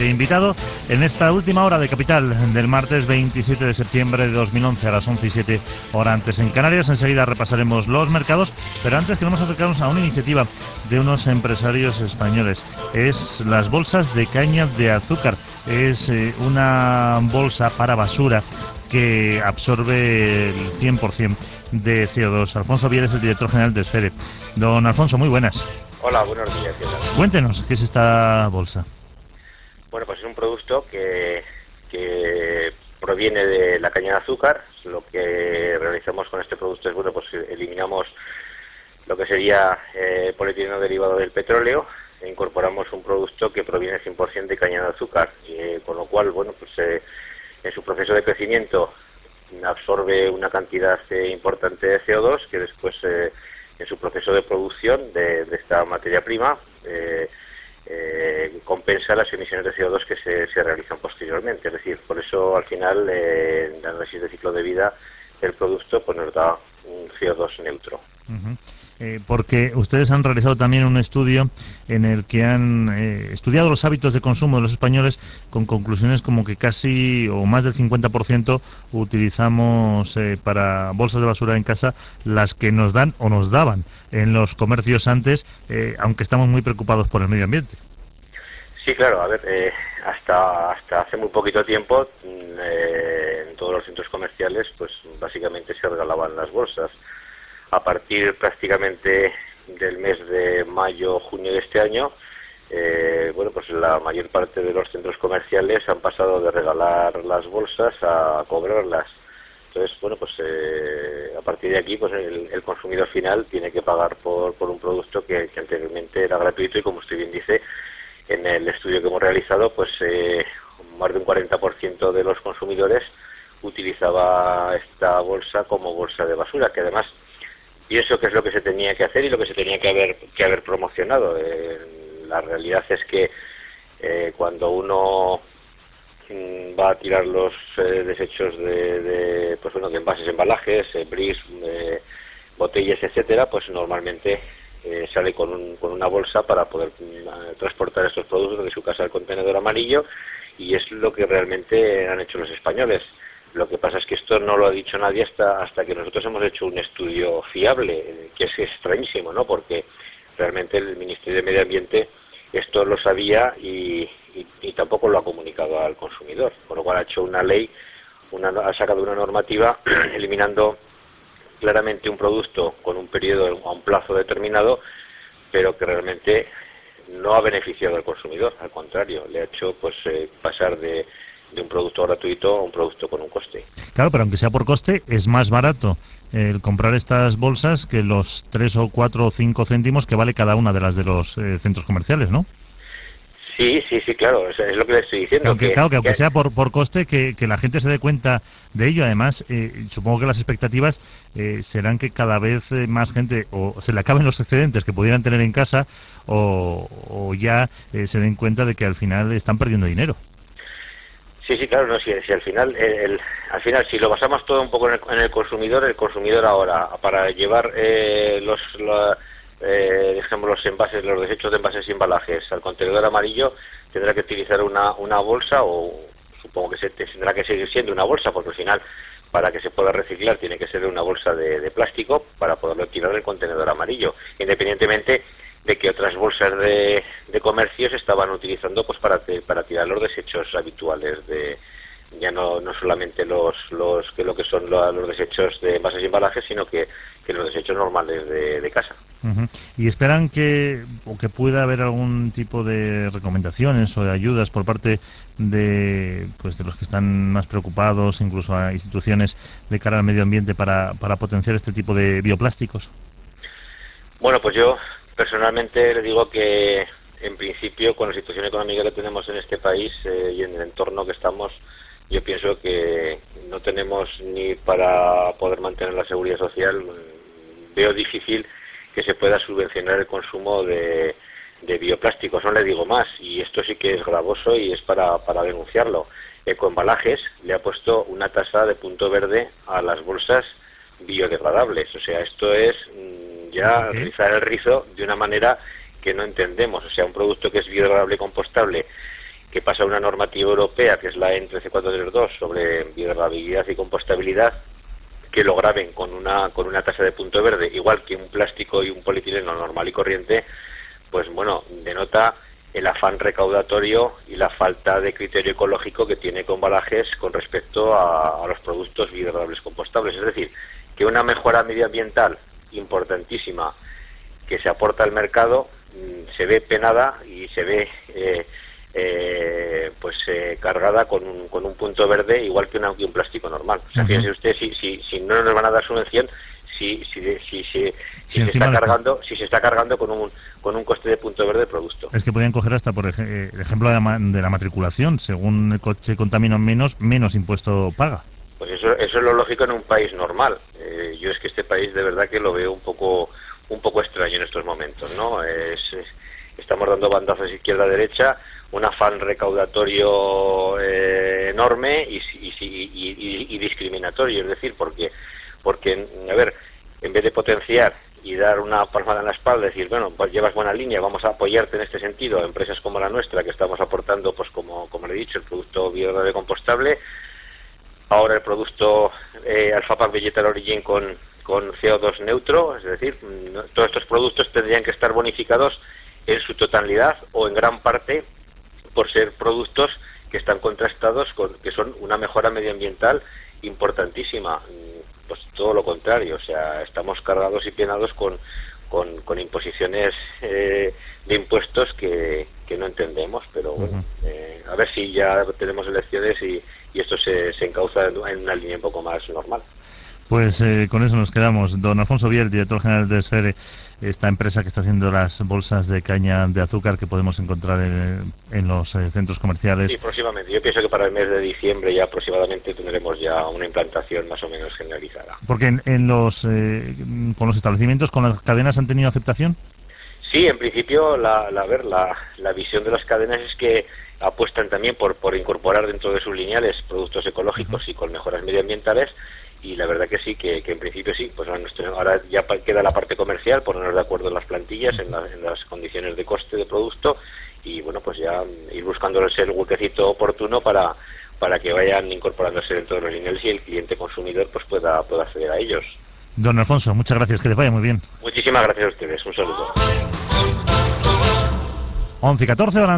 Invitado en esta última hora de Capital del martes 27 de septiembre de 2011 a las 11:07 hora antes en Canarias. Enseguida repasaremos los mercados, pero antes queremos acercarnos a una iniciativa de unos empresarios españoles. Es las bolsas de caña de azúcar. Es una bolsa para basura que absorbe el 100% de CO2. Alfonso Vier es el director general de Esfere. Don Alfonso, muy buenas. Hola, buenos días. ¿Qué tal? Cuéntenos, ¿qué es esta bolsa? Bueno, pues es un producto que proviene de la caña de azúcar. Lo que realizamos con este producto es, bueno, pues eliminamos lo que sería polietileno derivado del petróleo e incorporamos un producto que proviene 100% de caña de azúcar, con lo cual, bueno, pues en su proceso de crecimiento absorbe una cantidad importante de CO2 que después en su proceso de producción de esta materia prima compensa las emisiones de CO2 que se realizan posteriormente. Es decir, por eso al final el análisis de ciclo de vida del producto pues nos da un CO2 neutro. Porque ustedes han realizado también un estudio en el que han estudiado los hábitos de consumo de los españoles con conclusiones como que casi o más del 50% utilizamos para bolsas de basura en casa las que nos dan o nos daban en los comercios antes, aunque estamos muy preocupados por el medio ambiente. Sí, claro, a ver, hasta hace muy poquito tiempo en todos los centros comerciales pues básicamente se regalaban las bolsas. A partir prácticamente del mes de mayo, junio de este año, bueno, pues la mayor parte de los centros comerciales han pasado de regalar las bolsas a cobrarlas. Entonces, bueno, pues a partir de aquí, pues el consumidor final tiene que pagar por un producto que anteriormente era gratuito y, como usted bien dice, en el estudio que hemos realizado, pues más de un 40% de los consumidores utilizaba esta bolsa como bolsa de basura, que además pienso que es lo que se tenía que hacer y lo que se tenía que haber promocionado. La realidad es que cuando uno va a tirar los desechos de envases, embalajes, bris, botellas, etcétera, pues normalmente sale con una bolsa para poder transportar estos productos de su casa al contenedor amarillo, y es lo que realmente han hecho los españoles. Lo que pasa es que esto no lo ha dicho nadie hasta que nosotros hemos hecho un estudio fiable, que es extrañísimo, ¿no? Porque realmente el Ministerio de Medio Ambiente esto lo sabía y tampoco lo ha comunicado al consumidor, con lo cual ha hecho una ley, ha sacado una normativa eliminando claramente un producto con un periodo a un plazo determinado, pero que realmente no ha beneficiado al consumidor, al contrario, le ha hecho pues pasar de un producto gratuito a un producto con un coste. Claro, pero aunque sea por coste, es más barato el comprar estas bolsas que los 3 o 4 o 5 céntimos que vale cada una de las de los centros comerciales, ¿no? Sí, claro, es lo que le estoy diciendo. Que aunque sea por coste, que la gente se dé cuenta de ello. Además, supongo que las expectativas serán que cada vez más gente o se le acaben los excedentes que pudieran tener en casa o ya se den cuenta de que al final están perdiendo dinero. Sí, claro, no, si al final, si lo basamos todo un poco en el consumidor ahora, para llevar los envases, los desechos de envases y embalajes al contenedor amarillo, tendrá que utilizar una bolsa, o supongo que tendrá que seguir siendo una bolsa, porque al final, para que se pueda reciclar, tiene que ser una bolsa de plástico para poderlo tirar del contenedor amarillo, independientemente de que otras bolsas de comercios estaban utilizando pues para tirar los desechos habituales ya no solamente lo que son los desechos de envases y embalajes, sino que los desechos normales de casa. Uh-huh. ¿Y esperan que pueda haber algún tipo de recomendaciones o de ayudas por parte de los que están más preocupados, incluso a instituciones de cara al medio ambiente, para potenciar este tipo de bioplásticos? Bueno, pues yo personalmente le digo que en principio, con la situación económica que tenemos en este país y en el entorno que estamos, yo pienso que no tenemos ni para poder mantener la seguridad social. Veo difícil que se pueda subvencionar el consumo de bioplásticos. No le digo más, y esto sí que es gravoso y es para denunciarlo. Ecoembalajes le ha puesto una tasa de punto verde a las bolsas biodegradables. O sea, esto es ya rizar el rizo de una manera que no entendemos. O sea, un producto que es biodegradable y compostable que pasa una normativa europea, que es la EN 13432, sobre biodegradabilidad y compostabilidad, que lo graben con una tasa de punto verde, igual que un plástico y un polietileno normal y corriente, pues bueno, denota el afán recaudatorio y la falta de criterio ecológico que tiene Ecembalajes con respecto a los productos biodegradables compostables. Es decir, que una mejora medioambiental importantísima que se aporta al mercado se ve penada y se ve cargada con un punto verde igual que un plástico normal. O sea, fíjese usted, si no nos van a dar subvención, si se está cargando con un coste de punto verde de producto. Es que podían coger hasta, por el ejemplo de la matriculación. Según el coche contamina menos impuesto paga. Pues eso es lo lógico en un país normal. Yo es que este país de verdad que lo veo un poco extraño en estos momentos, ¿no? Estamos dando bandazos izquierda-derecha, un afán recaudatorio enorme y discriminatorio, es decir, porque a ver, en vez de potenciar y dar una palmada en la espalda, decir, bueno, pues llevas buena línea, vamos a apoyarte en este sentido, a empresas como la nuestra, que estamos aportando, pues como le he dicho, el producto biodegradable compostable, ahora el producto Alpha Pack Vegetal Origin con CO2 neutro, es decir, todos estos productos tendrían que estar bonificados en su totalidad o en gran parte por ser productos que están contrastados que son una mejora medioambiental importantísima. Pues todo lo contrario, o sea, estamos cargados y penados con imposiciones de impuestos que no entendemos, pero bueno, a ver si ya tenemos elecciones y esto se encauza en una línea un poco más normal. Pues con eso nos quedamos. Don Alfonso Biel, director general de Esfere, esta empresa que está haciendo las bolsas de caña de azúcar que podemos encontrar en los centros comerciales. Sí, próximamente. Yo pienso que para el mes de diciembre ya aproximadamente tendremos ya una implantación más o menos generalizada. Porque con los establecimientos, con las cadenas, ¿han tenido aceptación? Sí, en principio la visión de las cadenas es que apuestan también por incorporar dentro de sus lineales productos ecológicos y con mejoras medioambientales. Y la verdad que sí, que en principio sí, pues ahora ya queda la parte comercial, ponernos de acuerdo en las plantillas, en las condiciones de coste de producto y bueno, pues ya ir buscándoles el huequecito oportuno para que vayan incorporándose dentro de los lineales y el cliente consumidor pues pueda acceder a ellos. Don Alfonso, muchas gracias, que les vaya muy bien. Muchísimas gracias a ustedes, un saludo. 11:14 horas.